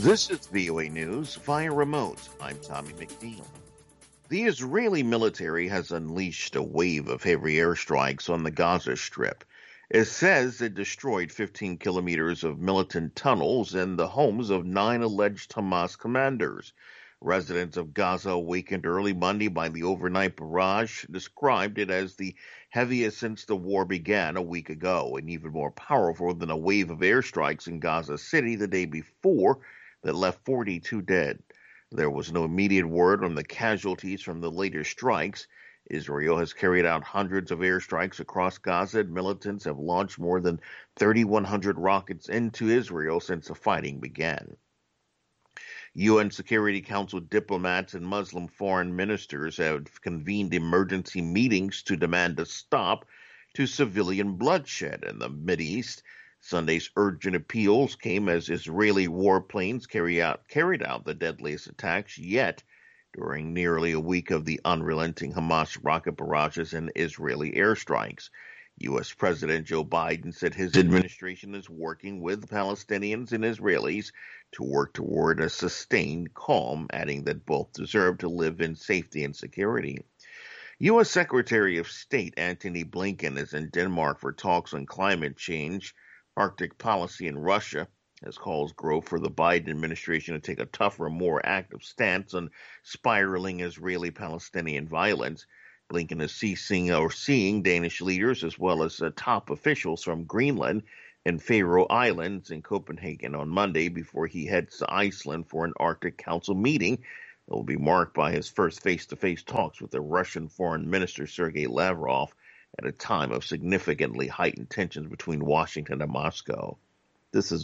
This is VOA News via remote. I'm Tommy McNeil. The Israeli military has unleashed a wave of heavy airstrikes on the Gaza Strip. It says it destroyed 15 kilometers of militant tunnels and the homes of 9 alleged Hamas commanders. Residents of Gaza, awakened early Monday by the overnight barrage, described it as the heaviest since the war began a week ago, and even more powerful than a wave of airstrikes in Gaza City the day before that left 42 dead. There was no immediate word on the casualties from the later strikes. Israel has carried out hundreds of airstrikes across Gaza, and militants have launched more than 3,100 rockets into Israel since the fighting began. UN Security Council diplomats and Muslim foreign ministers have convened emergency meetings to demand a stop to civilian bloodshed in the Mideast. Sunday's urgent appeals came as Israeli warplanes carried out the deadliest attacks yet during nearly a week of the unrelenting Hamas rocket barrages and Israeli airstrikes. U.S. President Joe Biden said his administration is working with Palestinians and Israelis to work toward a sustained calm, adding that both deserve to live in safety and security. U.S. Secretary of State Antony Blinken is in Denmark for talks on climate change, Arctic policy, and Russia, as calls grow for the Biden administration to take a tougher, more active stance on spiraling Israeli-Palestinian violence. Blinken is seeing Danish leaders as well as top officials from Greenland and Faroe Islands in Copenhagen on Monday before he heads to Iceland for an Arctic Council meeting that will be marked by his first face-to-face talks with the Russian Foreign Minister Sergei Lavrov at a time of significantly heightened tensions between Washington and Moscow. This is